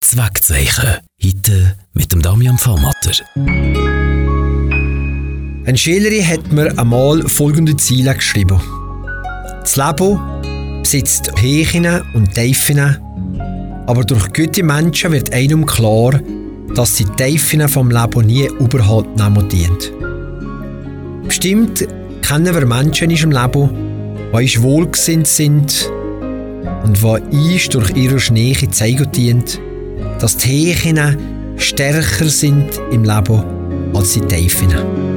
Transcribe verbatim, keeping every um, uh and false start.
Zweckzeichen. Heute mit dem Damian Vormatter. Eine Schülerin hat mir einmal folgende Ziele geschrieben. Das Leben besitzt Höhen und Tiefen, aber durch gute Menschen wird einem klar, dass die Tiefen vom Leben nie überhaupt nehmen dienen. Bestimmt kennen wir Menschen in unserem Leben, die uns wohlgesinnt sind und die uns durch ihre Nähe zeigen dienen, dass die Höhen stärker sind im Leben als die Tiefen.